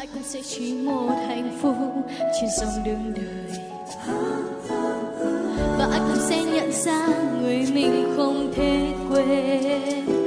ai cũng sẽ chỉ một hạnh phúc trên dòng đường đời, và ai cũng sẽ nhận ra người mình không thể quên.